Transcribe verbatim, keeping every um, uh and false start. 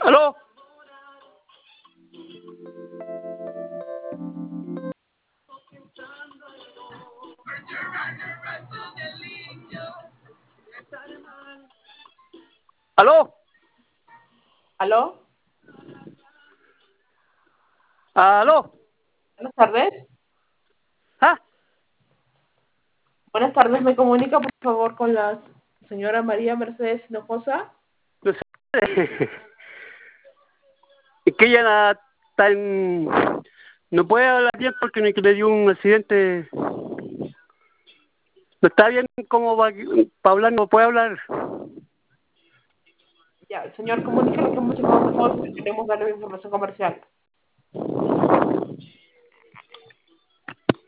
¿Aló? ¿Aló? ¿Aló? ¿Aló? Buenas tardes. ¿Ah? Buenas tardes, me comunica por favor con la señora María Mercedes Hinojosa. No sé. Es que ella la- está en... No puede hablar bien porque le le dio un accidente. No está bien como va para hablar, no puede hablar. Ya, señor, comuníquele que hemos llamado de Hollywood y queremos darle información comercial.